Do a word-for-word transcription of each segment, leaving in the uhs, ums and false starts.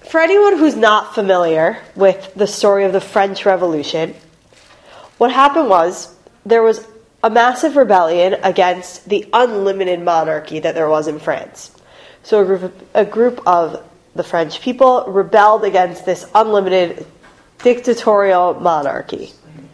For anyone who's not familiar with the story of the French Revolution, what happened was there was a massive rebellion against the unlimited monarchy that there was in France. So a group, a group of the French people rebelled against this unlimited dictatorial monarchy.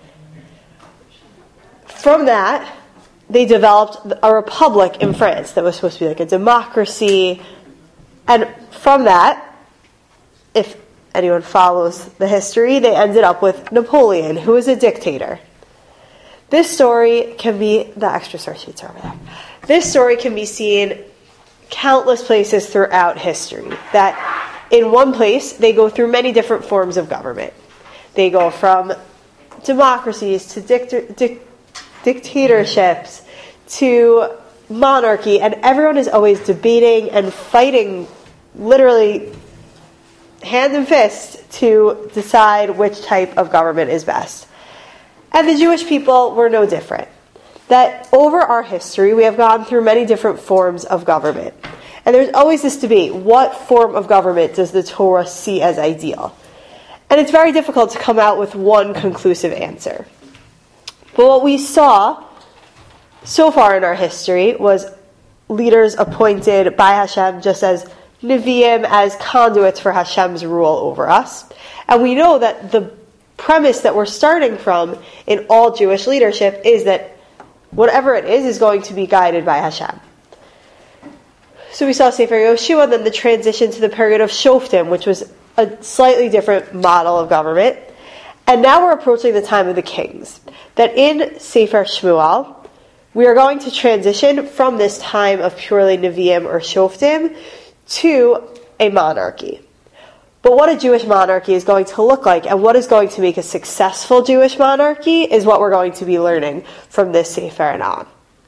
From that, they developed a republic in France that was supposed to be like a democracy. And from that, if anyone follows the history, they ended up with Napoleon, who was a dictator. This story can be, the extra source sheets are over there. This story can be seen countless places throughout history. That in one place, they go through many different forms of government. They go from democracies to dict- dic- dictatorships to monarchy, and everyone is always debating and fighting literally hand and fist to decide which type of government is best. And the Jewish people were no different. That over our history, we have gone through many different forms of government. And there's always this debate, what form of government does the Torah see as ideal? And it's very difficult to come out with one conclusive answer. But what we saw so far in our history was leaders appointed by Hashem, just as Nevi'im, as conduits for Hashem's rule over us. And we know that the premise that we're starting from in all Jewish leadership is that whatever it is is going to be guided by Hashem. So we saw Sefer Yoshua, then the transition to the period of Shoftim, which was a slightly different model of government. And now we're approaching the time of the kings. That in Sefer Shmuel, we are going to transition from this time of purely Nevi'im or Shoftim to a monarchy. But what a Jewish monarchy is going to look like and what is going to make a successful Jewish monarchy is what we're going to be learning from this Sefer and on.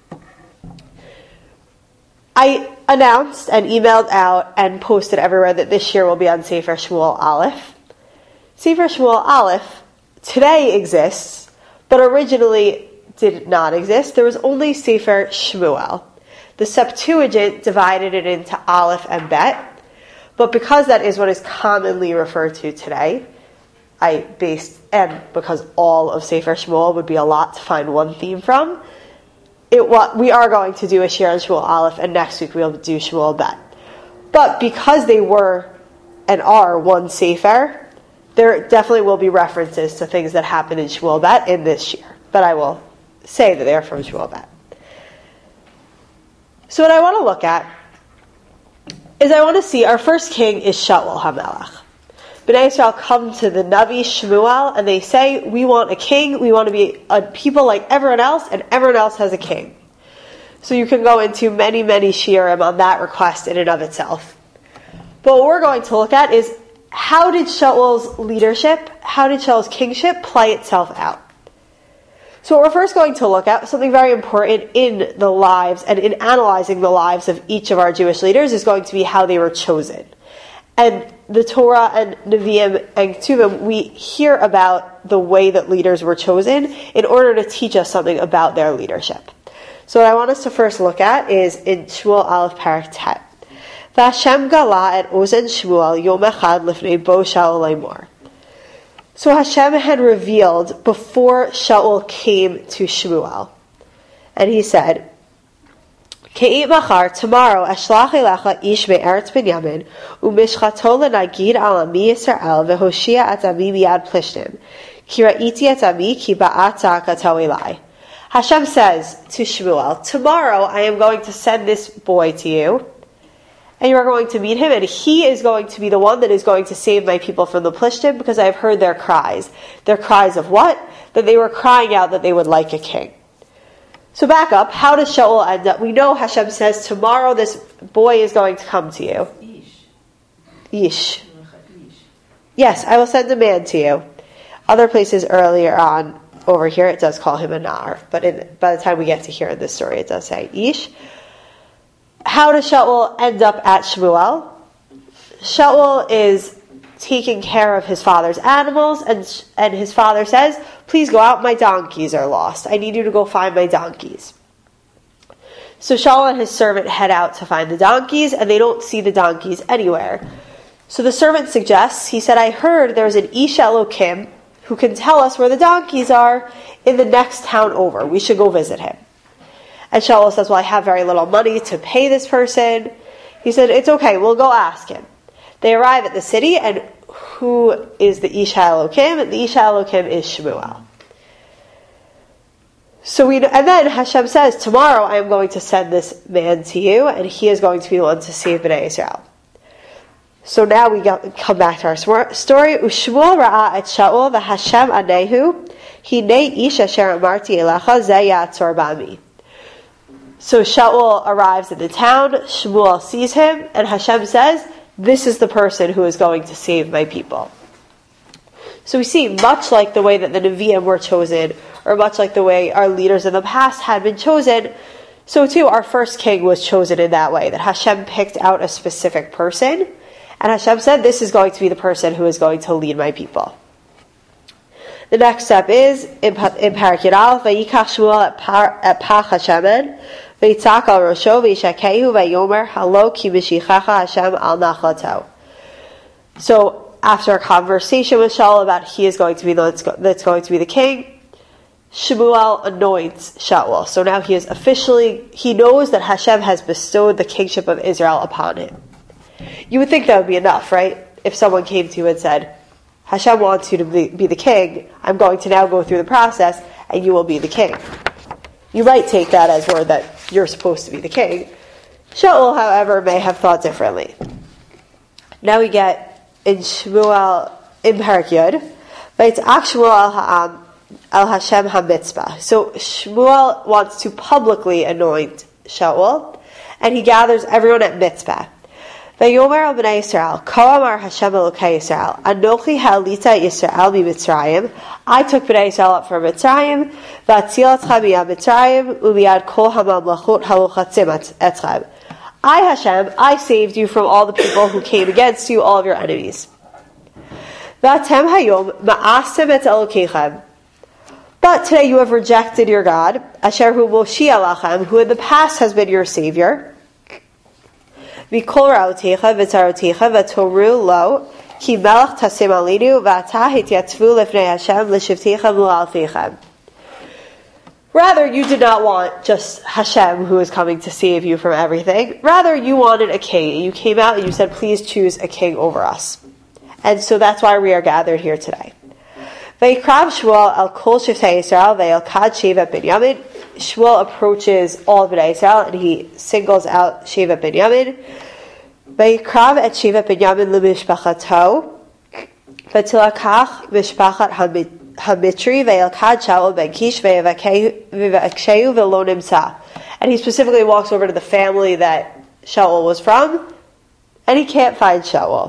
I announced and emailed out and posted everywhere that this year will be on Sefer Shmuel Aleph. Sefer Shmuel Aleph today exists, but originally did not exist. There was only Sefer Shmuel. The Septuagint divided it into Aleph and Bet. But because that is what is commonly referred to today, I based, and because all of Sefer Shmuel would be a lot to find one theme from, it what we are going to do a share on Shmuel Aleph, and next week we'll do Shmuel Bet. But because they were and are one Sefer, there definitely will be references to things that happened in Shmuel Bet in this year. But I will say that they are from Shmuel Bet. So what I want to look at is I want to see, our first king is Shaul HaMelech. Bnei Yisrael come to the Navi Shmuel and they say, we want a king, we want to be a people like everyone else, and everyone else has a king. So you can go into many, many shiurim on that request in and of itself. But what we're going to look at is, how did Shaul's leadership, how did Shaul's kingship play itself out? So what we're first going to look at, something very important in the lives and in analyzing the lives of each of our Jewish leaders, is going to be how they were chosen. And the Torah and Nevi'im and Ketuvim, we hear about the way that leaders were chosen in order to teach us something about their leadership. So what I want us to first look at is in Shmuel Aleph Parak Tet. V'Hashem gala et ozen Shmuel yom echad lifnei bo Shaul lemor. So Hashem had revealed before Shaul came to Shmuel. And he said, Ke'it machar, tomorrow, ashlach elecha ish me'eretz Binyamin, u'mishchato lenagid al ami Yisrael, v'hoshia at ami miyad plishtim, ki ra'iti at ami ki ba'at za'akato elai. Hashem says to Shmuel, tomorrow I am going to send this boy to you, and you are going to meet him, and he is going to be the one that is going to save my people from the Plishtim, because I have heard their cries. Their cries of what? That they were crying out that they would like a king. So back up, how does Shaul end up? We know Hashem says, tomorrow this boy is going to come to you. Ish. Ish. Yes, I will send a man to you. Other places earlier on, over here, it does call him a nar, but in, by the time we get to here in this story, it does say Ish. How does Shaul end up at Shmuel? Shaul is taking care of his father's animals, and and his father says, please go out, my donkeys are lost. I need you to go find my donkeys. So Shaul and his servant head out to find the donkeys, and they don't see the donkeys anywhere. So the servant suggests, he said, I heard there's an Ish Elokim who can tell us where the donkeys are in the next town over. We should go visit him. And Shaul says, well, I have very little money to pay this person. He said, it's okay, we'll go ask him. They arrive at the city, and who is the Ish Elokim? The Ish Elokim is Shmuel. So we, and then Hashem says, tomorrow I am going to send this man to you, and he is going to be the one to save Bnei Israel. So now we go, come back to our story. Ushmuel ra'a et Shaul v'Hashem anehu hinei ish asher amarti elecha ze yatzor bami. So Shaul arrives in the town, Shmuel sees him, and Hashem says, this is the person who is going to save my people. So we see, much like the way that the Nevi'im were chosen, or much like the way our leaders in the past had been chosen, so too our first king was chosen in that way, that Hashem picked out a specific person, and Hashem said, this is going to be the person who is going to lead my people. The next step is, in Parak Yud Aleph, Vayikach Shmuel at Pach Hashemen, Vaytzak al Rosho, Vayishakehu, Vayomer, Halo ki Mishichacha Hashem al Nachlato. So, after a conversation with Shaul about he is going to be the that's going to be the king, Shmuel anoints Shaul. So now he is officially, he knows that Hashem has bestowed the kingship of Israel upon him. You would think that would be enough, right? If someone came to you and said, Hashem wants you to be, be the king, I'm going to now go through the process, and you will be the king. You might take that as word that you're supposed to be the king. Shaul, however, may have thought differently. Now we get in Shmuel, in Parak Yud, Vaytzak Shmuel al ha'am al Hashem ha-mitzvah. So Shmuel wants to publicly anoint Shaul, and he gathers everyone at Mitzvah. Vayomer al b'nai Yisrael, Ko amar Hashem Elokei Yisrael, Anochi ha'alita Yisrael mi-Mitzrayim, I took Bnei Yisrael up from Mitzrayim, v'atzil etchem miyad Mitzrayim, u'miyad kol ha'mamlachot ha'lochatzim etchem. I, Hashem, I saved you from all the people who came against you, all of your enemies. V'atem hayom ma'astem et Elokeichem. But today you have rejected your God, Asher hu Moshiach lachem, who in the past has been your Savior. V'kol ra'otecha v'tzarotecha v'toru lo, ki melech tasim alinu v'ata hityatzvu lifnei Hashem l'shivteichem l'alfeichem. Rather, you did not want just Hashem who is coming to save you from everything. Rather, you wanted a king. You came out and you said, please choose a king over us. And so that's why we are gathered here today. Vayikram Shmuel al kol shiftei Yisrael vayelkad Shevet Binyamin. Shmuel approaches all of Bnei Yisrael and he singles out Shevet Binyamin. Vayikram et Shevet Binyamin l'mishpachato v'tilakach mishpachat hamid. Hamitri ve'elkad Shaul ben Kish ve'akshehu ve'lo nimsa. And he specifically walks over to the family that Shaul was from, and he can't find Shaul.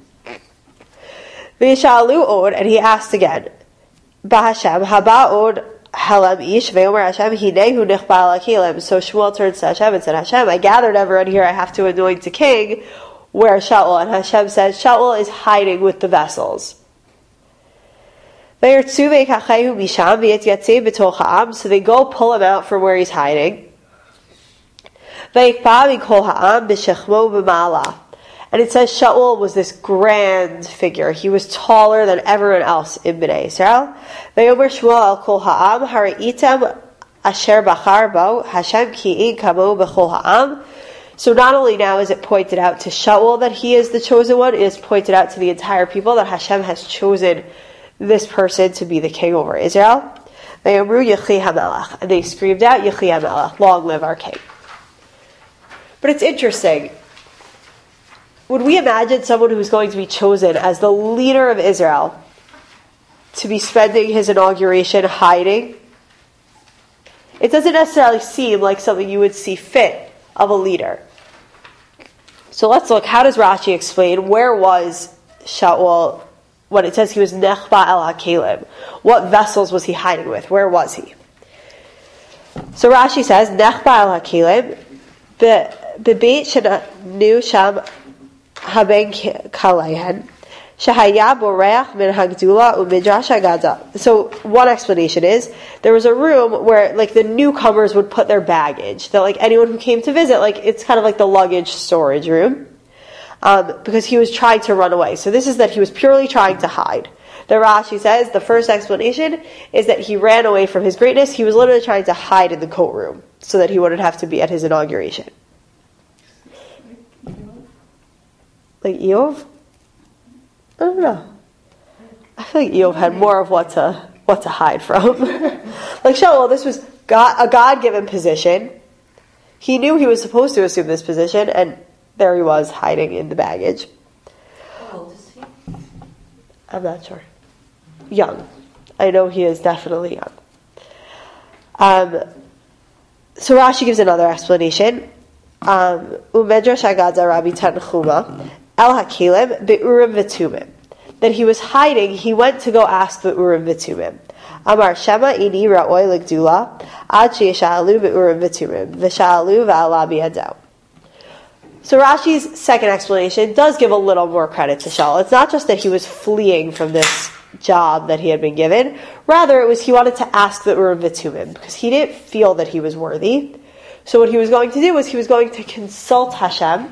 Ve'yishalu od, and he asked again, Ba'Hashem haba od halam ish ve'omer Hashem hinehu nichbal akilim. So Shmuel turns to Hashem and said, Hashem, I gathered everyone here, I have to anoint a king. Where is Shaul? And Hashem says, Shaul is hiding with the vessels. So they go pull him out from where he's hiding. And it says Shaul was this grand figure. He was taller than everyone else in Bnei Israel. So not only now is it pointed out to Shaul that he is the chosen one, it is pointed out to the entire people that Hashem has chosen this person to be the king over Israel. And they screamed out, Yechi HaMelech, long live our king. But it's interesting. Would we imagine someone who's going to be chosen as the leader of Israel to be spending his inauguration hiding? It doesn't necessarily seem like something you would see fit of a leader. So let's look, how does Rashi explain, where was Shaul when it says he was Nechba el HaKelim? What vessels was he hiding with? Where was he? So Rashi says, Nechba el HaKelim, Bebeit Shenu Sham Haben Kalehen, Shahaya Boreach Min Hagdula Umidrash Agada. So one explanation is, there was a room where like the newcomers would put their baggage. That like anyone who came to visit, like it's kind of like the luggage storage room. um, because he was trying to run away. So this is that he was purely trying to hide. The Rashi says the first explanation is that he ran away from his greatness. He was literally trying to hide in the courtroom so that he wouldn't have to be at his inauguration. Like Eov? I don't know. I feel like Eov had more of what to what to hide from. Like Shaul, this was God, a God-given position. He knew he was supposed to assume this position, and there he was hiding in the baggage. How old is he? I'm not sure. Young. I know he is definitely young. Um, so Rashi gives another explanation. Um, Umedrash Agadza Rabbi Tanchuma El Hakelim Be'urim V'tumim. That he was hiding, he went to go ask the Urim V'tumim. Amar Shema Ini Ra'oi L'Gdula Ad She'yasha'alu Be'urim V'tumim V'sha'alu V'ala B'yadau. So Rashi's second explanation does give a little more credit to Shaul. It's not just that he was fleeing from this job that he had been given. Rather, it was he wanted to ask the Urim V'tumim because he didn't feel that he was worthy. So what he was going to do was he was going to consult Hashem.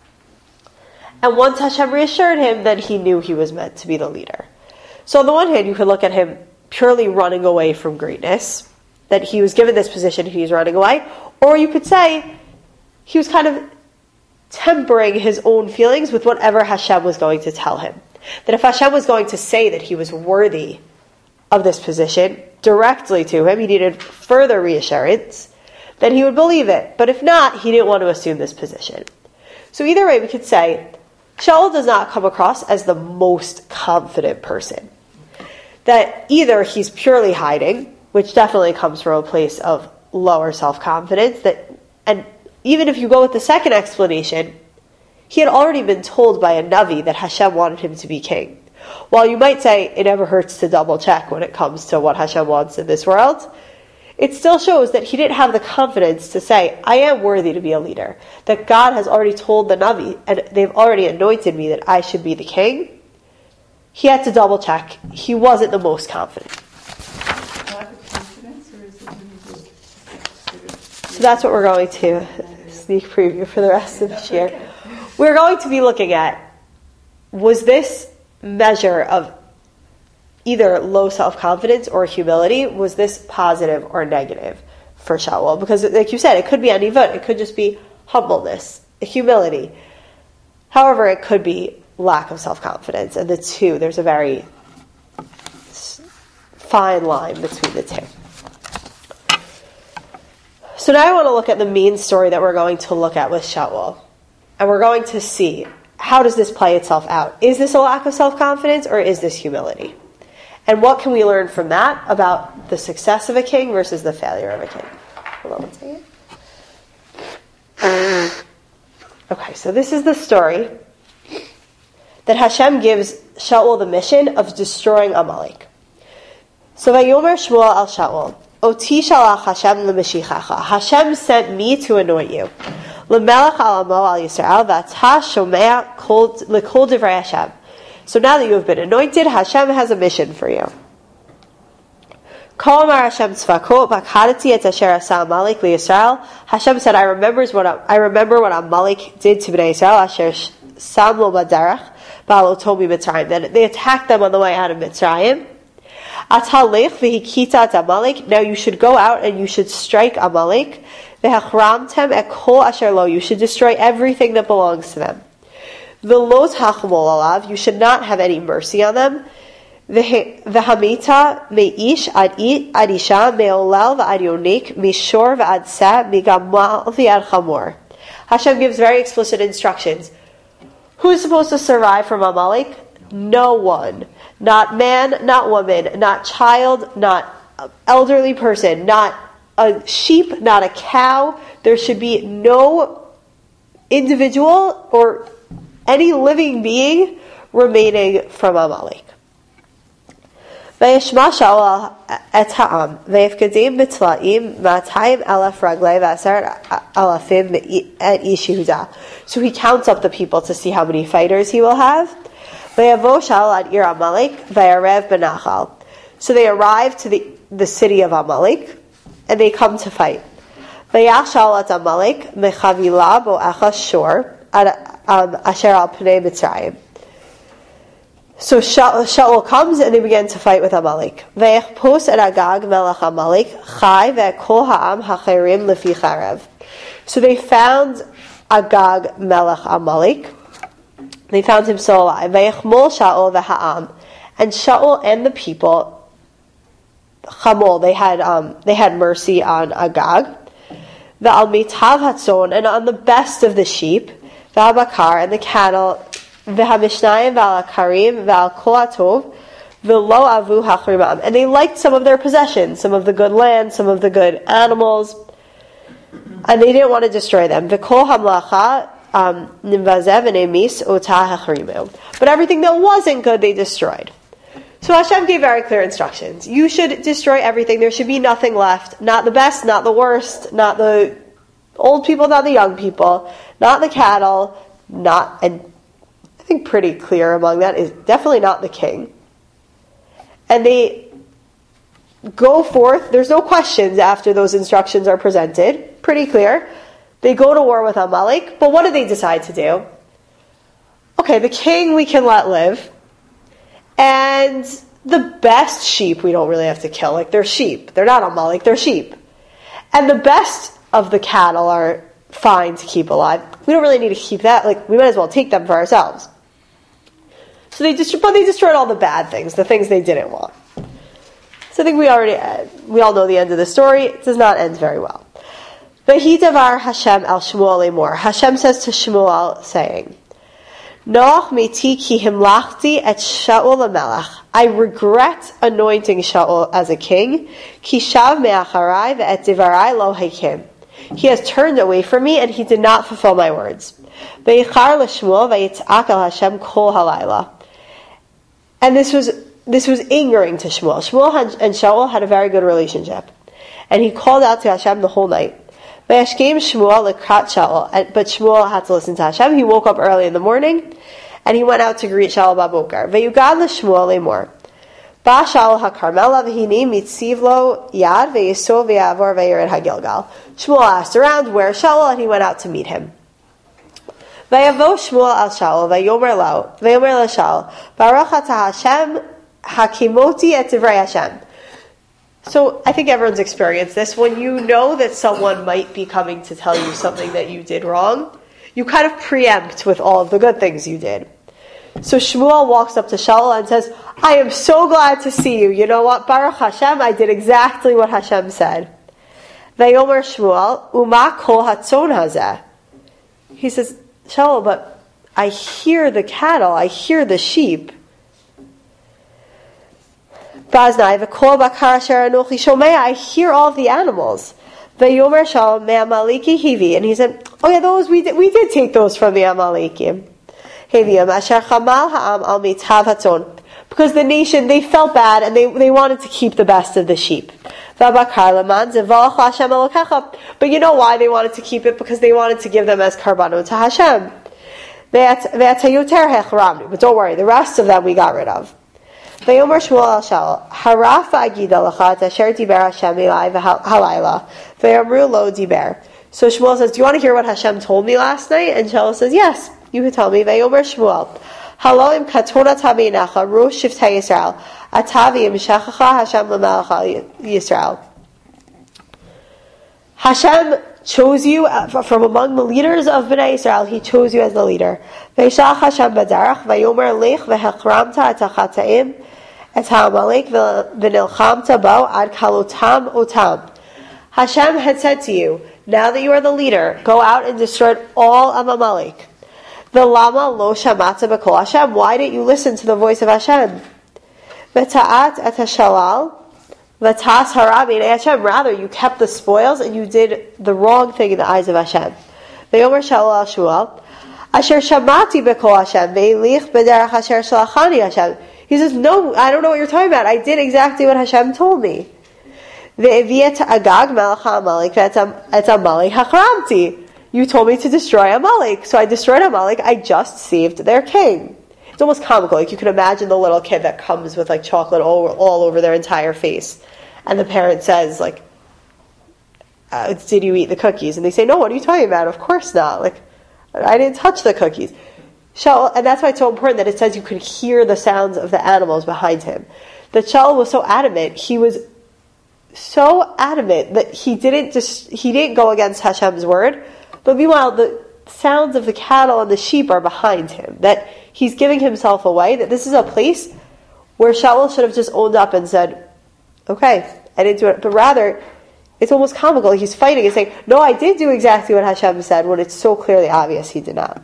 And once Hashem reassured him, then he knew he was meant to be the leader. So on the one hand, you could look at him purely running away from greatness, that he was given this position, he was running away. Or you could say he was kind of tempering his own feelings with whatever Hashem was going to tell him. That if Hashem was going to say that he was worthy of this position directly to him, he needed further reassurance, then he would believe it. But if not, he didn't want to assume this position. So either way, we could say, Shaul does not come across as the most confident person. That either he's purely hiding, which definitely comes from a place of lower self-confidence, that, and even if you go with the second explanation, he had already been told by a Navi that Hashem wanted him to be king. While you might say it never hurts to double check when it comes to what Hashem wants in this world, it still shows that he didn't have the confidence to say, I am worthy to be a leader. That God has already told the Navi, and they've already anointed me that I should be the king. He had to double check. He wasn't the most confident. So that's what we're going to sneak preview for the rest of this year. We're going to be looking at, was this measure of either low self-confidence or humility, was this positive or negative for Shaul? Because like you said, it could be anivut, it could just be humbleness, humility. However, it could be lack of self-confidence. And the two, there's a very fine line between the two. So now I want to look at the main story that we're going to look at with Shaul. And we're going to see, how does this play itself out? Is this a lack of self-confidence or is this humility? And what can we learn from that about the success of a king versus the failure of a king? Hold on one second. Okay, so this is the story that Hashem gives Shaul the mission of destroying Amalek. So Vayomer Shmuel al Shaul, Oti shalach Hashem l'mashichacha. Hashem sent me to anoint you. L'melech al amo al Yisrael v'atah shomea l'kol divrei Hashem. So now that you have been anointed, Hashem has a mission for you. Hashem said, I remember what I remember what Amalek did to Bnei Yisrael. Asher samlo baderech ba'alotomi Mitzrayim. Then they attacked them on the way out of Mitzrayim. Atalech v'hikita Amalek. Now you should go out and you should strike Amalek. V'hachramtem et kol asher lo. You should destroy everything that belongs to them. V'lo tachmol alav. You should not have any mercy on them. V'hamita me'ish ad isha me'olel v'ad yonik mishor v'ad sa migamal v'ad chamor. Hashem gives very explicit instructions. Who is supposed to survive from Amalek? No one. Not man, not woman, not child, not elderly person, not a sheep, not a cow. There should be no individual or any living being remaining from Amalek. Vayishma Shaul et ha'am vayifkadim b'tlaim ma'atayim alaf raglei v'asar alafim et ish Yehuda. So he counts up the people to see how many fighters he will have. Vayavo Shaul ad ir Amalek vayarev benachal. So they arrive to the, the city of Amalek and they come to fight. Vayach Shaul et Amalek mechavila bo achas shor ad um, asher al pnei Mitzrayim. So Shaul comes and they begin to fight with Amalek. Ve'echpos et Agag melech Amalek chai ve'kol ha'am hacherim lefi charev. So they found Agag melech Amalek. They found him still alive. Ve'echmol Shaul ve'ha'am. And Shaul and the people, chamol, they had um, they had mercy on Agag. Ve'al mitav hatzon, and on the best of the sheep, ve'habakar, and the cattle, ve'hamishnayim ve'al akarim ve'al kol hatov, ve'lo avu hachrimam. And they liked some of their possessions, some of the good land, some of the good animals, and they didn't want to destroy them. Ve'kol hamlacha nimvazev v'nemis otah hachrimu. But everything that wasn't good, they destroyed. So Hashem gave very clear instructions. You should destroy everything. There should be nothing left. Not the best, not the worst, not the old people, not the young people, not the cattle, not, and I think pretty clear among that is definitely not the king. And they go forth. There's no questions after those instructions are presented. Pretty clear. They go to war with Amalek, but what do they decide to do? Okay, the king we can let live. And the best sheep we don't really have to kill. Like, they're sheep. They're not Amalek, they're sheep. And the best of the cattle are fine to keep alive. We don't really need to keep that. Like, we might as well take them for ourselves. So they dest- but they destroyed all the bad things, the things they didn't want. So I think we already, uh, we all know the end of the story. It does not end very well. V'hi davar Hashem el Shmuel lemor. Hashem says to Shmuel, saying, Noach meti ki himlachti et Shaul hamelech. I regret anointing Shaul as a king. Ki shav me'acharai ve'et divarai lo hakim. He has turned away from me and he did not fulfill my words. Ve'ichar l'Shmuel ve'itzak el Hashem kol halayla. And this was this was angering to Shmuel. Shmuel and Shaul had a very good relationship, and he called out to Hashem the whole night. Vayashkem Shmuel lekrat Shaul, but Shmuel had to listen to Hashem. He woke up early in the morning, and he went out to greet Shaul babokar. Vayugad l'Shmuel lemor. Ba Shaul hakarmela v'hini mitzivlo yad v'yisov v'yavor v'yered hagilgal. Shmuel asked around where Shaul, and he went out to meet him. Vayavo Shmuel al Shaul v'yomer lo v'yomer lo Shaul Baruch atah Hashem hakimoti et divrei Hashem. So I think everyone's experienced this. When you know that someone might be coming to tell you something that you did wrong, you kind of preempt with all of the good things you did. So Shmuel walks up to Shaul and says, I am so glad to see you. You know what? Baruch Hashem, I did exactly what Hashem said. Vayomer Shmuel, Uma kol hatzon hazeh. He says, Shaul, but I hear the cattle, I hear the sheep. I hear all the animals. And he said, oh yeah, those we did, we did take those from the Amalekim. Because the nation, they felt bad and they, they wanted to keep the best of the sheep. But you know why they wanted to keep it? Because they wanted to give them as karbano to Hashem. But don't worry, the rest of them we got rid of. Vayomer Shmuel al Shaul, Haraf agida lachat asher diber Hashem elai v'halayla, v'yamru lo diber. So Shmuel says, do you want to hear what Hashem told me last night? And Shaul says, yes, you can tell me. Vayomer Shmuel, Haloim katona tabinecha rosh shiftei Yisrael, atavi imshachacha Hashem l'melech Yisrael. Hashem chose you from among the leaders of Bnei Israel. He chose you as the leader. Ve'ishach Hashem badarach vayomer lech v'hechramta et hachataim et ha'amalek v'nilchamta bo ad kalotam otam. Hashem had said to you, now that you are the leader, go out and destroy all of Amalek. V'lama lo shamata b'kol Hashem. Why didn't you listen to the voice of Hashem? V'ta'at et hashalal Vatas harabi Hashem. Rather, you kept the spoils and you did the wrong thing in the eyes of Hashem. Vayomer Shaul al Shmuel, Asher shamati b'kol Hashem, ve'lich b'derech asher shalachani Hashem. He says, no, I don't know what you're talking about. I did exactly what Hashem told me. Ve'eviet agag melech ha'amalek et amalek hachramti. You told me to destroy Amalek, so I destroyed Amalek. I just saved their king. It's almost comical. Like, you can imagine the little kid that comes with like chocolate all, all over their entire face, and the parent says, like, uh, did you eat the cookies? And they say, no, what are you talking about? Of course not. Like, I didn't touch the cookies. Shaul, and that's why it's so important that it says you could hear the sounds of the animals behind him. That Shaul was so adamant. He was so adamant that he didn't just he didn't go against Hashem's word. But meanwhile, the sounds of the cattle and the sheep are behind him. That he's giving himself away. That this is a place where Shaul should have just owned up and said, "Okay, I didn't do it." But rather, it's almost comical. He's fighting and saying, "No, I did do exactly what Hashem said," when it's so clearly obvious he did not.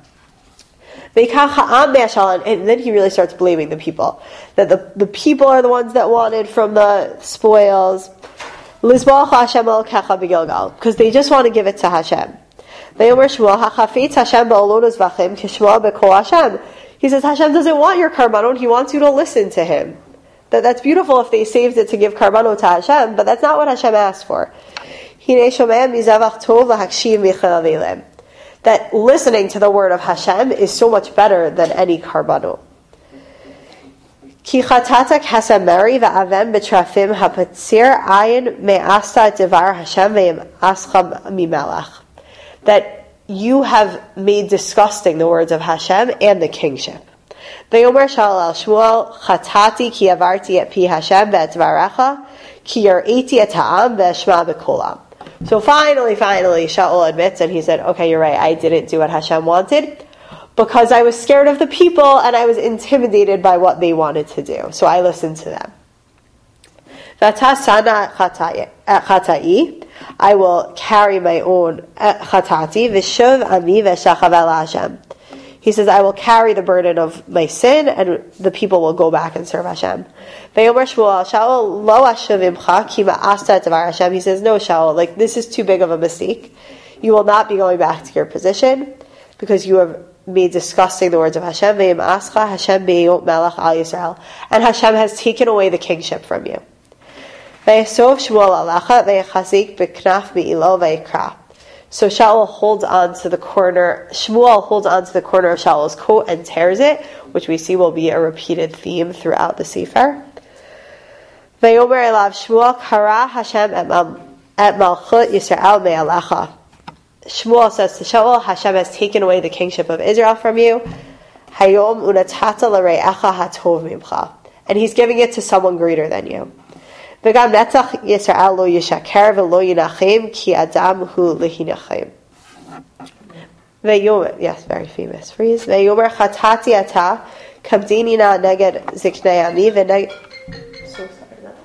And then he really starts blaming the people. That the, the people are the ones that wanted from the spoils. Because they just want to give it to Hashem. He says Hashem doesn't want your karbanon, he wants you to listen to him. That That's beautiful if they saved it to give karbanon to Hashem, but that's not what Hashem asked for. That listening to the word of Hashem is so much better than any karbano. Ki chatatak hasameri va'avem betrafim hapatzir ayin me'asta devar Hashem ve'im ascham mimelach. That you have made disgusting the words of Hashem and the kingship. Ve'omer Shaul al Shmuel chatati ki avarti et pi Hashem ve'et dvarecha ki yar'eti et ha'am ve'eshma bekolam. So finally, finally, Shaul admits, and he said, okay, you're right, I didn't do what Hashem wanted, because I was scared of the people, and I was intimidated by what they wanted to do. So I listened to them. I will carry my own chatati, v'shuv ami v'shachav el Hashem. He says, I will carry the burden of my sin, and the people will go back and serve Hashem. He says, no, Shaul, like, this is too big of a mistake. You will not be going back to your position, because you have made disgusting the words of Hashem. And Hashem has taken away the kingship from you. So Shaul holds on to the corner, Shmuel holds on to the corner of Shaul's coat and tears it, which we see will be a repeated theme throughout the Sefer. Vayomer elav Shmuel kara Hashem et malchut Yisrael me'alecha. Shmuel says to Shaul, Hashem has taken away the kingship of Israel from you. Hayom unatata l're'echa hatov mimcha. And he's giving it to someone greater than you. V'gam netzach Yisrael lo yishaker v'lo yinachim ki adam hu lehinachim. V'yomer, yes, very famous phrase. V'yomer chatati ata kamdinina neged ziknei ami v'neged. So sorry about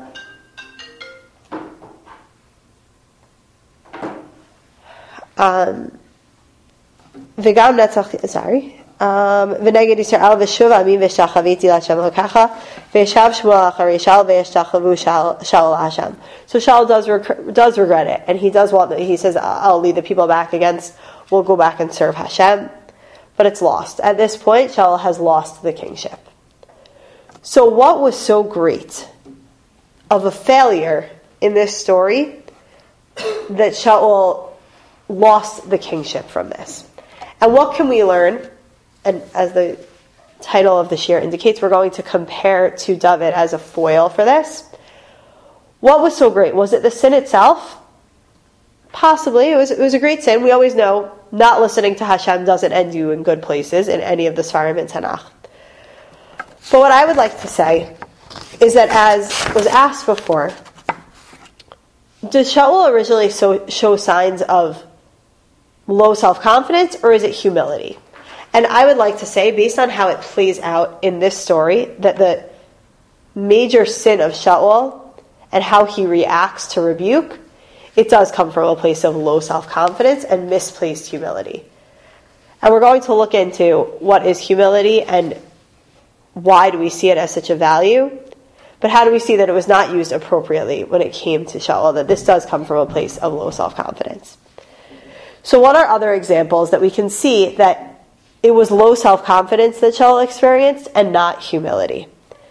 that. Um, v'gam netzach, sorry. V'neged Yisrael v'shuv ami v'shachaviti l'Hashem l'kacha v'yeshav Shmuel acharei Shaul v'yeshtachavu Shaul Hashem. So Shaul does rec- does regret it, and he does want. He says, "I'll lead the people back against. We'll go back and serve Hashem," but it's lost. At this point, Shaul has lost the kingship. So, what was so great of a failure in this story that Shaul lost the kingship from this? And what can we learn? And as the title of the shir indicates, we're going to compare to David as a foil for this. What was so great? Was it the sin itself? Possibly. It was, it was a great sin. We always know not listening to Hashem doesn't end you in good places in any of the Sfarim in Tanakh. But what I would like to say is that, as was asked before, did Shaul originally so, show signs of low self-confidence, or is it humility? And I would like to say, based on how it plays out in this story, that the major sin of Shaul and how he reacts to rebuke, it does come from a place of low self-confidence and misplaced humility. And we're going to look into what is humility and why do we see it as such a value, but how do we see that it was not used appropriately when it came to Shaul, that this does come from a place of low self-confidence. So what are other examples that we can see that it was low self-confidence that Shaul experienced and not humility?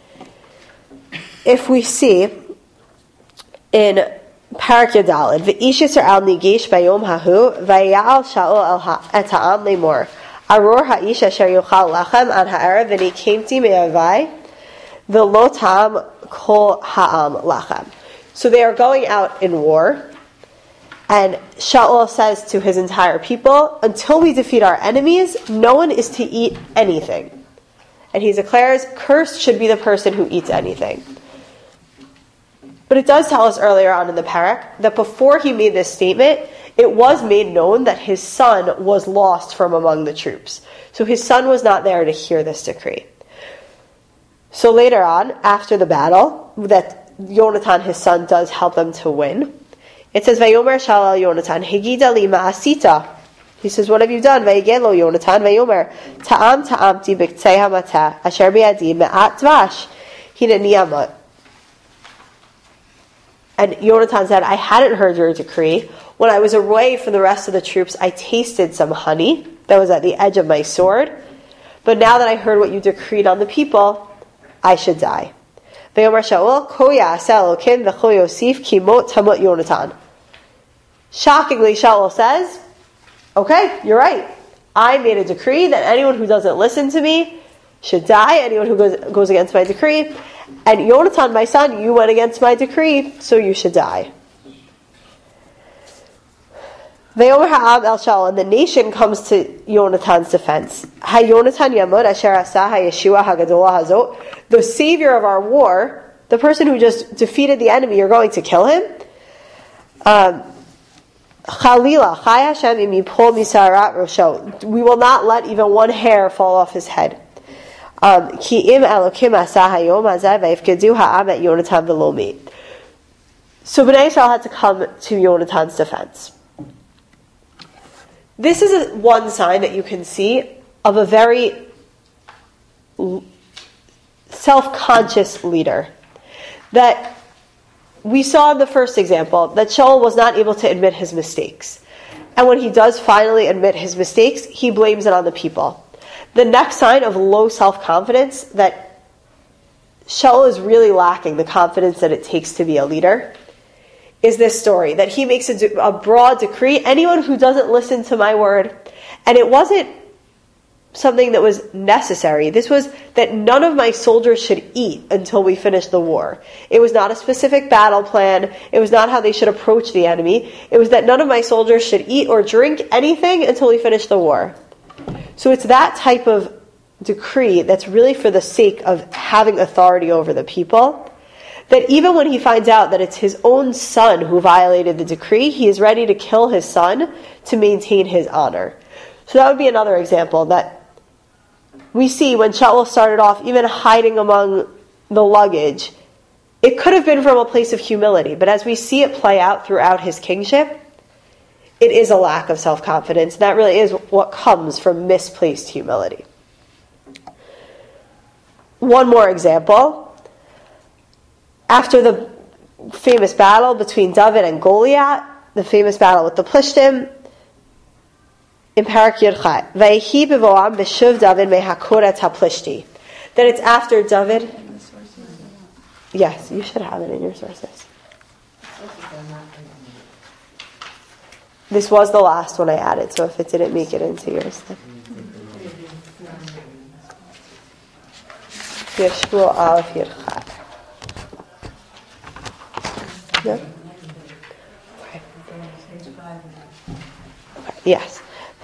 If we see in Parak Yadalid, V'ish Yisrael nigish bayom hahu, v'ya'al Shaul et ha'am lemor, aror ha'ish asher yochal lachem an ha'erev v'nikemti me'avai, v'lo ta'am kol ha'am lachem. So they are going out in war, And Shaul says to his entire people, until we defeat our enemies, no one is to eat anything. And he declares, cursed should be the person who eats anything. But it does tell us earlier on in the parak that before he made this statement, it was made known that his son was lost from among the troops. So his son was not there to hear this decree. So later on, after the battle, that Yonatan, his son, does help them to win. It says, Vayomer Shaul Yonatan, Higida li ma'asita. He says, what have you done? Vayigelo Yonatan, Vayomer, Ta'am ta'amti b'ktzei hamata, asher bi'adi me'at dvash, hina niyamot. And Yonatan said, I hadn't heard your decree. When I was away from the rest of the troops, I tasted some honey that was at the edge of my sword. But now that I heard what you decreed on the people, I should die. Vayomer Shaul, Ko ya'aseh Elokim v'cho yosif ki mot tamut Yonatan. Shockingly, Shaul says, okay, you're right. I made a decree that anyone who doesn't listen to me should die, anyone who goes, goes against my decree. And Yonatan, my son, you went against my decree, so you should die. Vayomer ha'am el Shaul, and the nation comes to Yonatan's defense. Ha Yonatan yamud asher asah ha'yeshua ha'gadolah hazot. The savior of our war, the person who just defeated the enemy, you're going to kill him? Um, Chalila, Chai Hashem im yipol misarat rosho. We will not let even one hair fall off his head. Um, Ki im Elokim asah hayom hazeh vayifkedu ha'am et Yonatan v'lo mi. So Bnei Yisrael had to come to Yonatan's defense. This is a, one sign that you can see of a very self-conscious leader. That we saw in the first example that Shaul was not able to admit his mistakes. And when he does finally admit his mistakes, he blames it on the people. The next sign of low self-confidence, that Shaul is really lacking the confidence that it takes to be a leader, is this story, that he makes a, de- a broad decree, anyone who doesn't listen to my word, and it wasn't something that was necessary. This was that none of my soldiers should eat until we finish the war. It was not a specific battle plan. It was not how they should approach the enemy. It was that none of my soldiers should eat or drink anything until we finish the war. So it's that type of decree that's really for the sake of having authority over the people, that even when he finds out that it's his own son who violated the decree, he is ready to kill his son to maintain his honor. So that would be another example that we see when Shaul started off even hiding among the luggage. It could have been from a place of humility, but as we see it play out throughout his kingship, it is a lack of self-confidence. That really is what comes from misplaced humility. One more example. After the famous battle between David and Goliath, the famous battle with the Plishtim, in Parak Yudchat, Vayehi bevoam b'shuv David mehakoret haplishti. That it's after David. Yes, you should have it in your sources. This was the last one I added, so if it didn't make it into yours, then. Yeshua Aleph Yudchat. No? Okay. Okay. Yes.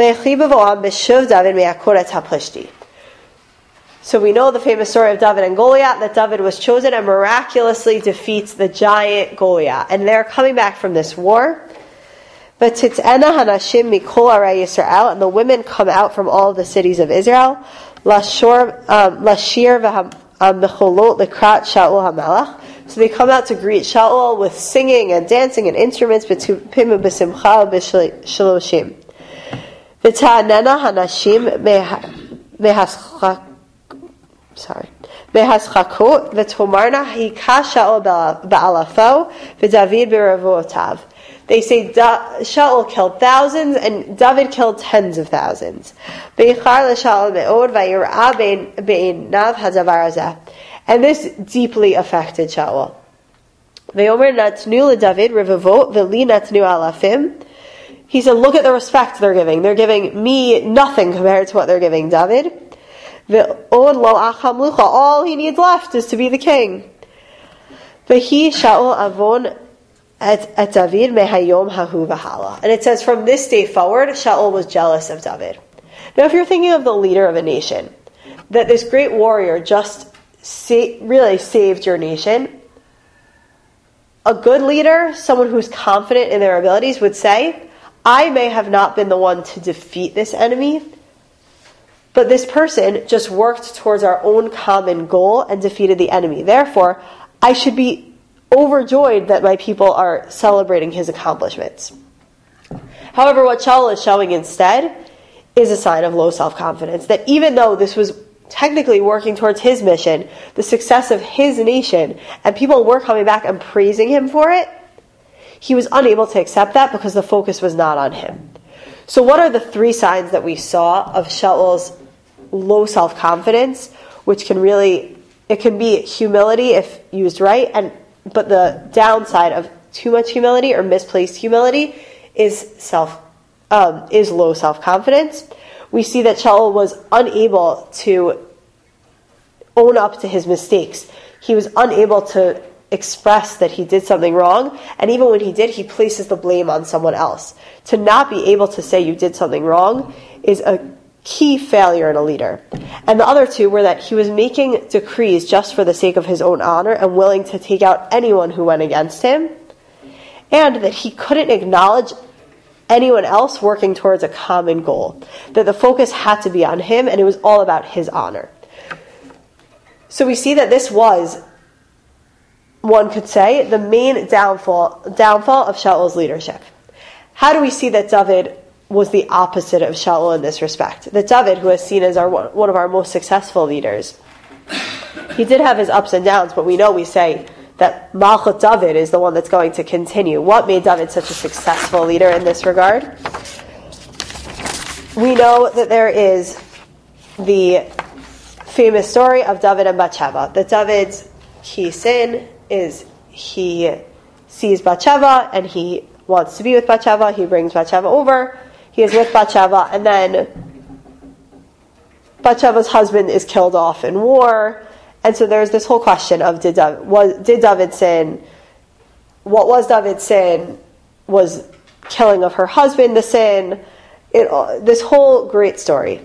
So we know the famous story of David and Goliath, that David was chosen and miraculously defeats the giant Goliath. And they're coming back from this war. But Titzena Hanashim Mikol Arei Yisrael, and the women come out from all the cities of Israel. Lashir v'hamecholot lekrat Shaul HaMelech. So they come out to greet Shaul with singing and dancing and instruments, b'tupim b'simcha b'shaloshim. V'ta'anena hanashim mehaschak, sorry, mehaschakot v'tomarna hika Shaul ba'alafo v'David b'revotav. They say da- Shaul killed thousands and David killed tens of thousands. Beichar l'Shaul me'od v'yir'a be'inav hadavar hazeh. And this deeply affected Shaul. Ve'omer natnu leDavid revavot ve'li natnu alafim. He said, look at the respect they're giving. They're giving me nothing compared to what they're giving David. Ve'od lo acham lucha. All he needs left is to be the king. Ve'hi Shaul avon at, at David mehayom hahu v'hala. And it says, from this day forward, Shaul was jealous of David. Now, if you're thinking of the leader of a nation, that this great warrior just sa- really saved your nation, a good leader, someone who's confident in their abilities, would say, I may have not been the one to defeat this enemy, but this person just worked towards our own common goal and defeated the enemy. Therefore, I should be overjoyed that my people are celebrating his accomplishments. However, what Shaul is showing instead is a sign of low self-confidence, that even though this was technically working towards his mission, the success of his nation, and people were coming back and praising him for it, he was unable to accept that because the focus was not on him. So what are the three signs that we saw of Shaul's low self-confidence, which can really, it can be humility if used right, and but the downside of too much humility or misplaced humility is self um, is low self-confidence. We see that Shaul was unable to own up to his mistakes. He was unable to express that he did something wrong, and even when he did, he places the blame on someone else. To not be able to say you did something wrong is a key failure in a leader. And the other two were that he was making decrees just for the sake of his own honor and willing to take out anyone who went against him, and that he couldn't acknowledge anyone else working towards a common goal, that the focus had to be on him and it was all about his honor. So we see that this was, one could say, the main downfall downfall of Shaul's leadership. How do we see that David was the opposite of Shaul in this respect? That David, who is seen as our one of our most successful leaders, he did have his ups and downs, but we know we say that Malchut David is the one that's going to continue. What made David such a successful leader in this regard? We know that there is the famous story of David and Bathsheba. That David's key sin is he sees Bathsheba and he wants to be with Bathsheba. He brings Bathsheba over. He is with Bathsheba, and then Bathsheba's husband is killed off in war. And so there's this whole question of did David, was, did David sin? What was David's sin? Was killing of her husband the sin? It, this whole great story.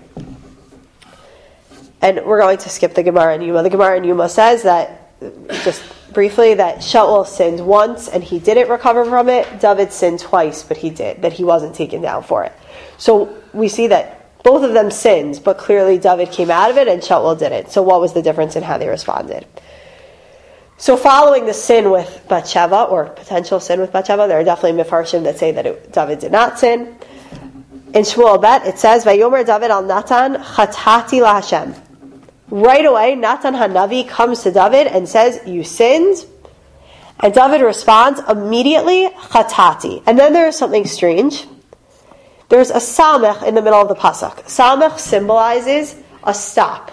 And we're going to skip the Gemara in Yuma. The Gemara in Yuma says that, just briefly, that Shaul sinned once and he didn't recover from it. David sinned twice, but he did, that he wasn't taken down for it. So we see that both of them sinned, but clearly David came out of it and Shaul didn't. So what was the difference in how they responded? So following the sin with Bathsheba, or potential sin with Bathsheba, there are definitely Mefarshim that say that it, David did not sin. In Shmuel Bet, it says, Vayomer David al Natan, Chatati la Hashem. Right away, Natan HaNavi comes to David and says, you sinned. And David responds immediately, Chatati. And then there is something strange. There's a samech in the middle of the pasuk. Samech symbolizes a stop.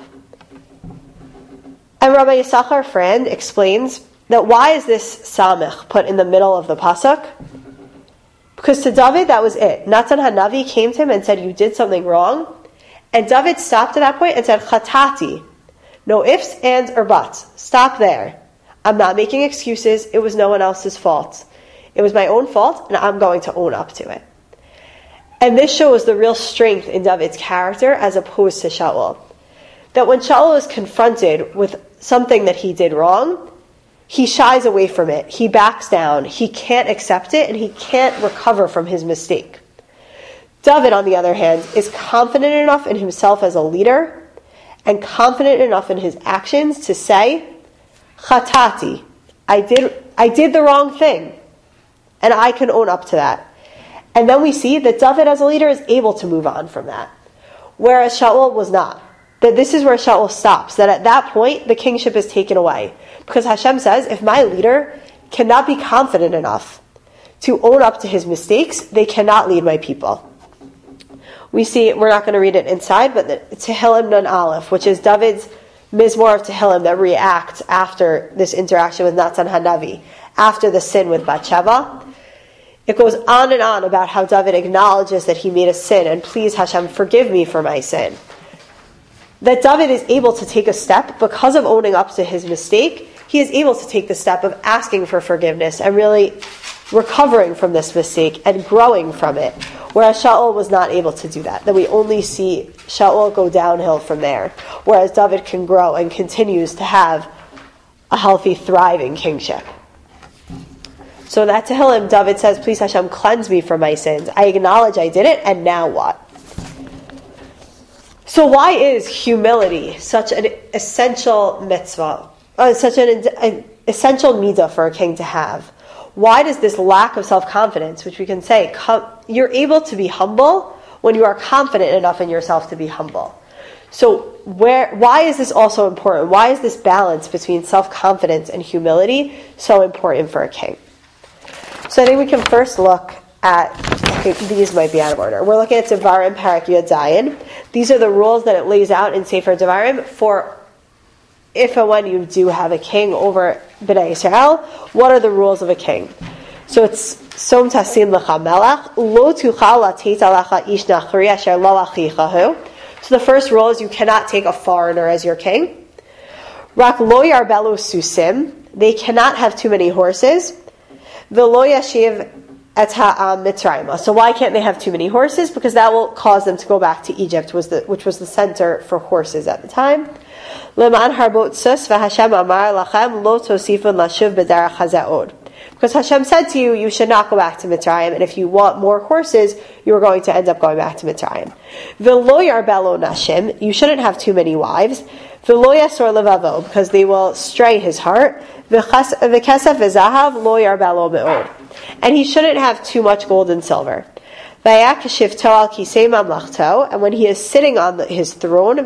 And Rabbi Yisachar Frand explains that why is this samech put in the middle of the pasuk? Because to David, that was it. Natan HaNavi came to him and said, you did something wrong. And David stopped at that point and said, Chatati. No ifs, ands, or buts. Stop there. I'm not making excuses. It was no one else's fault. It was my own fault, and I'm going to own up to it. And this shows the real strength in David's character as opposed to Shaul. That when Shaul is confronted with something that he did wrong, he shies away from it. He backs down. He can't accept it, and he can't recover from his mistake. David, on the other hand, is confident enough in himself as a leader and confident enough in his actions to say, Chatati, I did, I did the wrong thing, and I can own up to that. And then we see that David as a leader is able to move on from that, whereas Shaul was not. That this is where Shaul stops, that at that point the kingship is taken away. Because Hashem says, if my leader cannot be confident enough to own up to his mistakes, they cannot lead my people. We see, we're not going to read it inside, but the Tehillim Nun Aleph, which is David's Mizmor of Tehillim that reacts after this interaction with Natan HaNavi, after the sin with Bathsheba. It goes on and on about how David acknowledges that he made a sin, and please Hashem, forgive me for my sin. That David is able to take a step, because of owning up to his mistake, he is able to take the step of asking for forgiveness and really recovering from this mistake and growing from it, whereas Shaul was not able to do that. That we only see Shaul go downhill from there, whereas David can grow and continues to have a healthy, thriving kingship. So in that Tehillim, David says, please Hashem, cleanse me from my sins. I acknowledge I did it, and now what? So why is humility such an essential mitzvah, uh, such an, an essential midah for a king to have? Why does this lack of self-confidence, which we can say, com- you're able to be humble when you are confident enough in yourself to be humble. So where, why is this also important? Why is this balance between self-confidence and humility so important for a king? So I think we can first look at, I think these might be out of order. We're looking at Devarim Parak Yud Zayin. These are the rules that it lays out in Sefer Devarim for if and when you do have a king over Bnei Yisrael. What are the rules of a king? So it's Som Tasin L'cha Melech Lo Tuchal Latet Alecha Ish Nachri Asher Lo Achicha Hu. So the first rule is you cannot take a foreigner as your king. Rak Lo Yarbelu Susim. They cannot have too many horses. V'lo Yashiv Et Ha'am Mitzrayim. So why can't they have too many horses? Because that will cause them to go back to Egypt, was the, which was the center for horses at the time. Leman Harbot Sus v'Hashem Amar Lachem Lo Tosifun Lashuv B'Derech Hazeod. Because Hashem said to you, you should not go back to Mitzrayim, and if you want more horses, you're going to end up going back to Mitzrayim. V'lo Yarbelo Nashim. You shouldn't have too many wives. V'lo Yasor Levavo, because they will stray his heart. V'kesef v'zahav Lo Yarbelo Me'od. And he shouldn't have too much gold and silver. And when he is sitting on the, his throne,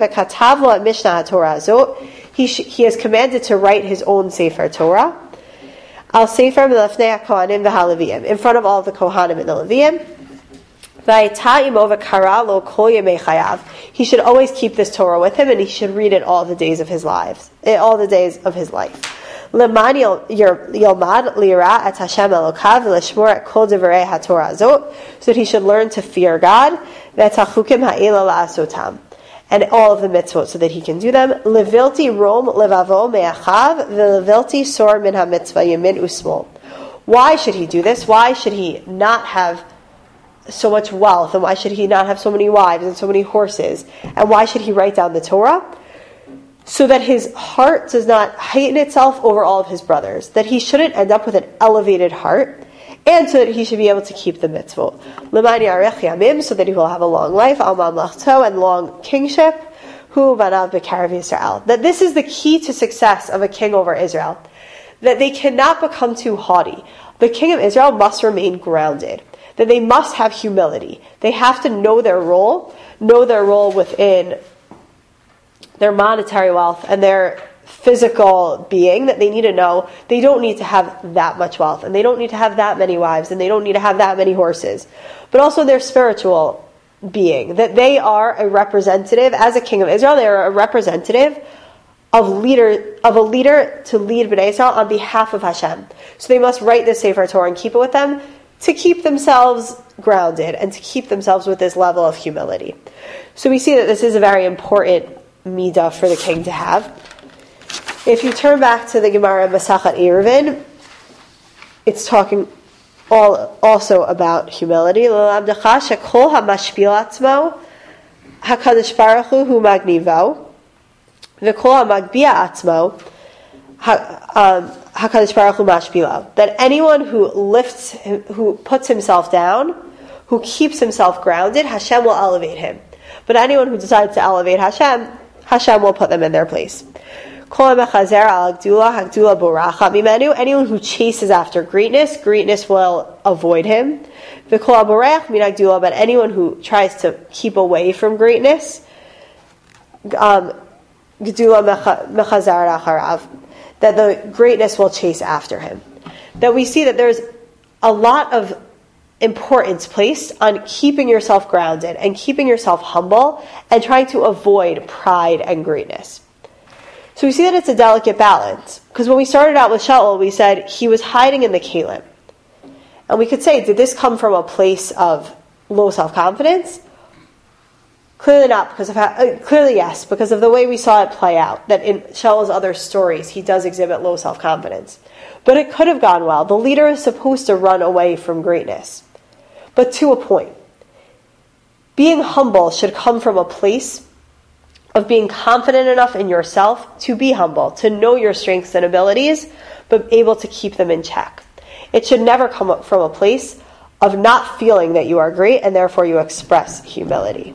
he, sh- he is commanded to write his own Sefer Torah. Al Sefer Melefnei HaKohanim v'Halavim, in front of all the Kohanim and the Leviim. He should always keep this Torah with him, and he should read it all the days of his lives, all the days of his life. Leman yomad lira at Hashem Elokav v'lishmor et kol divrei haTorah azot, so that he should learn to fear God, v'etachukim ha'ela la'asotam, and all of the mitzvot, so that he can do them. Levilti rom levavo me'achav v'levilti sor min ha'mitzvah yamin usmol. Why should he do this? Why should he not have so much wealth, and why should he not have so many wives and so many horses, and why should he write down the Torah? So that his heart does not heighten itself over all of his brothers, that he shouldn't end up with an elevated heart, and so that he should be able to keep the mitzvot. L'man yarech yamim, so that he will have a long life, al mamlachto, and long kingship, hu vanav b'karav Yisrael. That this is the key to success of a king over Israel, that they cannot become too haughty. The king of Israel must remain grounded, that they must have humility. They have to know their role, know their role within their monetary wealth and their physical being, that they need to know they don't need to have that much wealth, and they don't need to have that many wives, and they don't need to have that many horses, but also their spiritual being, that they are a representative, as a king of Israel, they are a representative of leader of a leader to lead Bnei Israel on behalf of Hashem. So they must write this Sefer Torah and keep it with them to keep themselves grounded and to keep themselves with this level of humility. So we see that this is a very important midah for the king to have. If you turn back to the Gemara Masachat Eruvin, it's talking all also about humility. L'lamdecha shekol hamashpil atzmo hakadosh baruch hu hu magnivo v'kol hamagbia atzmo hakadosh baruch hu mashpilo. That anyone who lifts, who puts himself down, who keeps himself grounded, Hashem will elevate him. But anyone who decides to elevate Hashem, Hashem will put them in their place. Anyone who chases after greatness, greatness will avoid him. But anyone who tries to keep away from greatness, um, that the greatness will chase after him. That we see that there's a lot of importance placed on keeping yourself grounded and keeping yourself humble and trying to avoid pride and greatness. So we see that it's a delicate balance, because when we started out with Shaul, we said he was hiding in the Kalim. And we could say, did this come from a place of low self-confidence? Clearly not because of how, uh, clearly yes, because of the way we saw it play out, that in Shaul's other stories, he does exhibit low self-confidence. But it could have gone well. The leader is supposed to run away from greatness, but to a point. Being humble should come from a place of being confident enough in yourself to be humble, to know your strengths and abilities, but able to keep them in check. It should never come up from a place of not feeling that you are great, and therefore you express humility.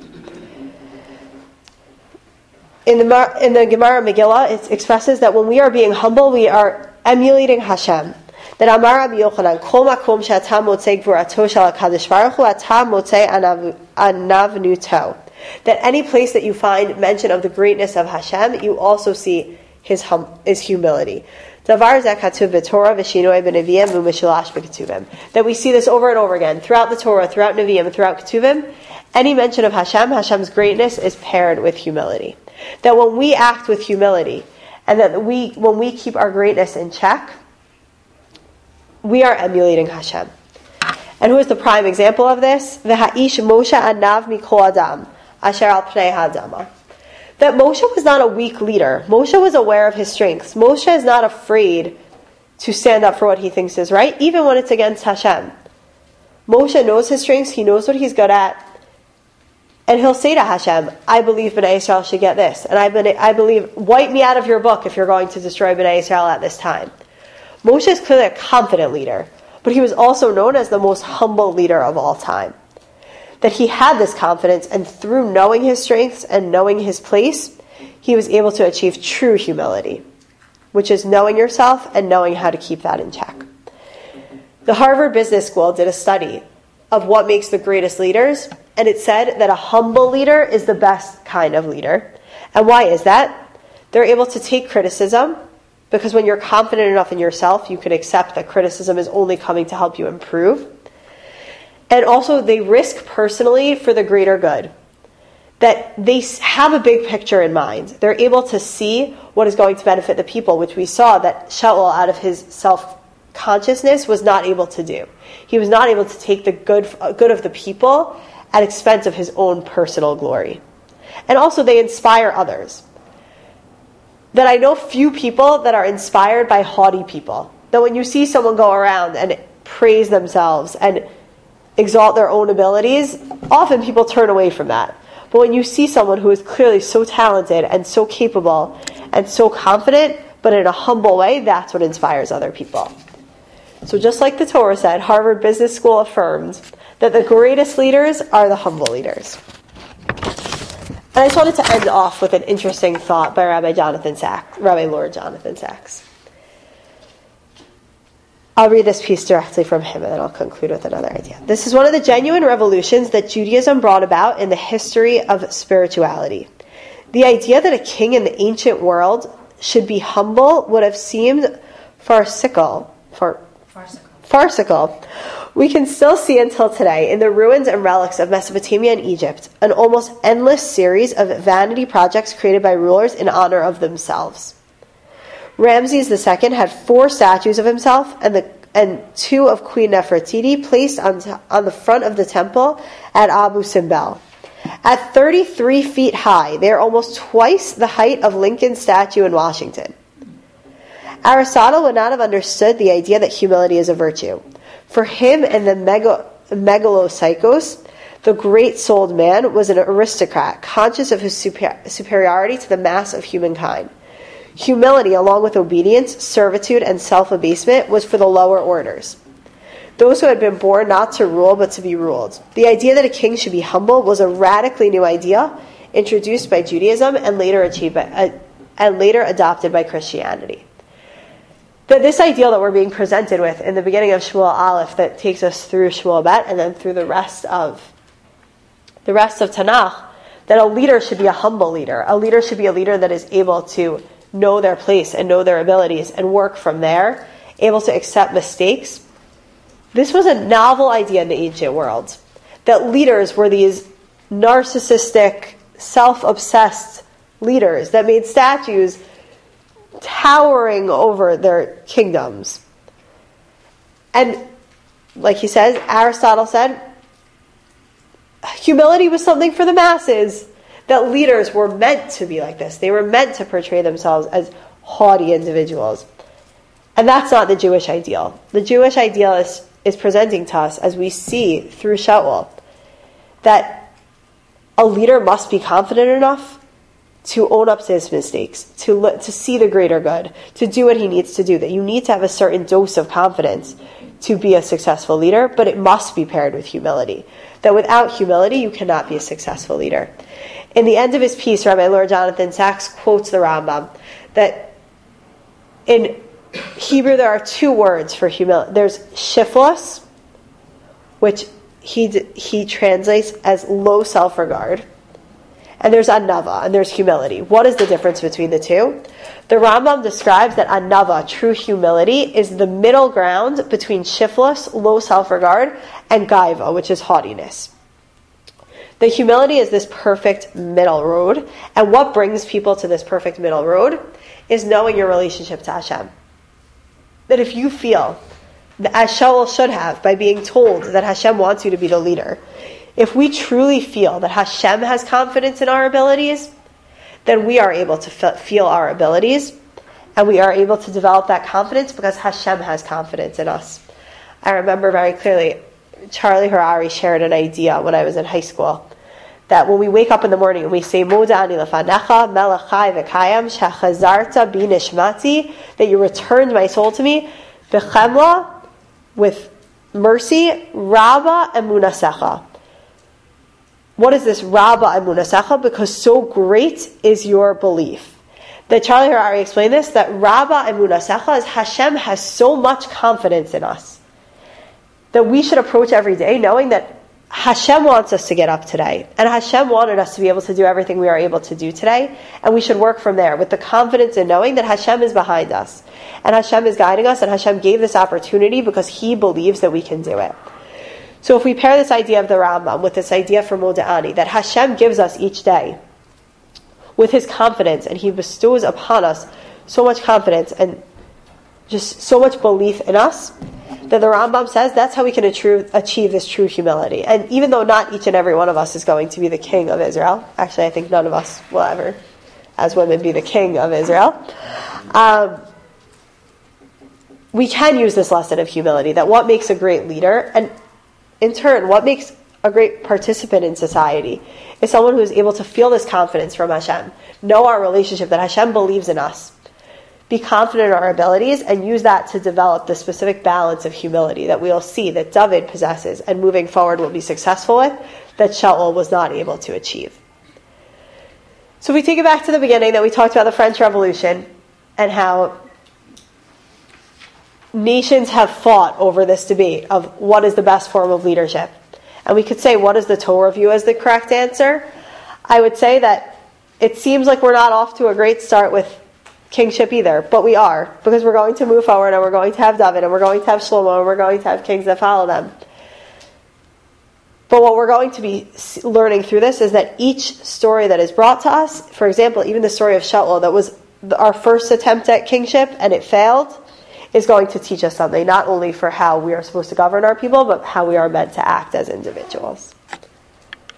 In the, in the Gemara Megillah, it expresses that when we are being humble, we are emulating Hashem. That Amar Rabbi Yochanan, Kol makom she'ata motzei gvurato shel HaKadosh Baruch Hu, ata motzei anavnuto. That any place that you find mention of the greatness of Hashem, you also see his hum, his humility. Davar zeh katuv b'Torah v'shinoi b'Neviim v'mishulash b'Ketuvim. That we see this over and over again throughout the Torah, throughout Nevi'im, throughout Ketuvim. Any mention of Hashem, Hashem's greatness is paired with humility. That when we act with humility, and that we, when we keep our greatness in check, we are emulating Hashem. And who is the prime example of this? V'ha'ish Moshe anav mikol adam, asher al pnei ha'adama. That Moshe was not a weak leader. Moshe was aware of his strengths. Moshe is not afraid to stand up for what he thinks is right, even when it's against Hashem. Moshe knows his strengths, he knows what he's good at, and he'll say to Hashem, I believe Bnei Israel should get this, and I, be- I believe, wipe me out of your book if you're going to destroy Bnei Israel at this time. Moshe is clearly a confident leader, but he was also known as the most humble leader of all time. That he had this confidence, and through knowing his strengths and knowing his place, he was able to achieve true humility, which is knowing yourself and knowing how to keep that in check. The Harvard Business School did a study of what makes the greatest leaders, and it said that a humble leader is the best kind of leader. And why is that? They're able to take criticism, because when you're confident enough in yourself, you can accept that criticism is only coming to help you improve. And also, they risk personally for the greater good. That they have a big picture in mind. They're able to see what is going to benefit the people, which we saw that Shaul, out of his self-consciousness, was not able to do. He was not able to take the good, good of the people at expense of his own personal glory. And also, they inspire others. That I know few people that are inspired by haughty people. That when you see someone go around and praise themselves and exalt their own abilities, often people turn away from that. But when you see someone who is clearly so talented and so capable and so confident, but in a humble way, that's what inspires other people. So just like the Torah said, Harvard Business School affirms that the greatest leaders are the humble leaders. And I just wanted to end off with an interesting thought by Rabbi Jonathan Sacks, Rabbi Lord Jonathan Sacks. I'll read this piece directly from him, and then I'll conclude with another idea. This is one of the genuine revolutions that Judaism brought about in the history of spirituality. The idea that a king in the ancient world should be humble would have seemed farcical. Far, farcical. farcical. We can still see until today, in the ruins and relics of Mesopotamia and Egypt, an almost endless series of vanity projects created by rulers in honor of themselves. Ramses the Second had four statues of himself and the and two of Queen Nefertiti placed on, on the front of the temple at Abu Simbel. At thirty-three feet high, they are almost twice the height of Lincoln's statue in Washington. Aristotle would not have understood the idea that humility is a virtue. For him and the mega, megalopsychos, the great-souled man was an aristocrat, conscious of his super, superiority to the mass of humankind. Humility, along with obedience, servitude, and self-abasement, was for the lower orders. Those who had been born not to rule, but to be ruled. The idea that a king should be humble was a radically new idea, introduced by Judaism and later achieved by, uh, and later adopted by Christianity. That this ideal that we're being presented with in the beginning of Shmuel Aleph, that takes us through Shmuel Bet and then through the rest of the rest of Tanakh, that a leader should be a humble leader. A leader should be a leader that is able to know their place and know their abilities and work from there, able to accept mistakes. This was a novel idea in the ancient world, that leaders were these narcissistic, self-obsessed leaders that made statues towering over their kingdoms. And like he says, Aristotle said, humility was something for the masses. That leaders were meant to be like this. They were meant to portray themselves as haughty individuals. And that's not the Jewish ideal. The Jewish ideal is, is presenting to us, as we see through Shaul, that a leader must be confident enough to own up to his mistakes, to look, to see the greater good, to do what he needs to do. That you need to have a certain dose of confidence to be a successful leader, but it must be paired with humility. That without humility, you cannot be a successful leader. In the end of his piece, Rabbi Lord Jonathan Sachs quotes the Rambam, that in Hebrew there are two words for humility. There's shiflus, which he he translates as low self-regard, and there's anava, and there's humility. What is the difference between the two? The Rambam describes that anava, true humility, is the middle ground between shiflus, low self-regard, and gaiva, which is haughtiness. The humility is this perfect middle road, and what brings people to this perfect middle road is knowing your relationship to Hashem. That if you feel, as Shaul should have, by being told that Hashem wants you to be the leader, if we truly feel that Hashem has confidence in our abilities, then we are able to feel our abilities, and we are able to develop that confidence because Hashem has confidence in us. I remember very clearly, Charlie Harari shared an idea when I was in high school, that when we wake up in the morning and we say, Moda ani lefanecha, melech chai v'kayam, shechazarta bi nishmati, that you returned my soul to me, b'chemla, with mercy, rabba emunasecha. What is this rabba emunasecha? Because so great is your belief. That Charlie Harari explained this, that rabba emunasecha is Hashem has so much confidence in us that we should approach every day knowing that Hashem wants us to get up today, and Hashem wanted us to be able to do everything we are able to do today, and we should work from there with the confidence in knowing that Hashem is behind us, and Hashem is guiding us, and Hashem gave this opportunity because He believes that we can do it. So if we pair this idea of the Rambam with this idea from Moda'ani, that Hashem gives us each day with His confidence, and He bestows upon us so much confidence and just so much belief in us, that the Rambam says that's how we can achieve, achieve this true humility. And even though not each and every one of us is going to be the king of Israel, actually I think none of us will ever, as women, be the king of Israel, um, we can use this lesson of humility, that what makes a great leader, and in turn, what makes a great participant in society, is someone who is able to feel this confidence from Hashem, know our relationship, that Hashem believes in us, be confident in our abilities, and use that to develop the specific balance of humility that we'll see that David possesses and moving forward will be successful with, that Shaul was not able to achieve. So if we take it back to the beginning, that we talked about the French Revolution and how nations have fought over this debate of what is the best form of leadership. And we could say, what does the Torah view as the correct answer? I would say that it seems like we're not off to a great start with kingship either, but we are, because we're going to move forward and we're going to have David and we're going to have Shlomo and we're going to have kings that follow them. But what we're going to be learning through this is that each story that is brought to us, for example, even the story of Shaul, that was our first attempt at kingship and it failed, is going to teach us something, not only for how we are supposed to govern our people, but how we are meant to act as individuals.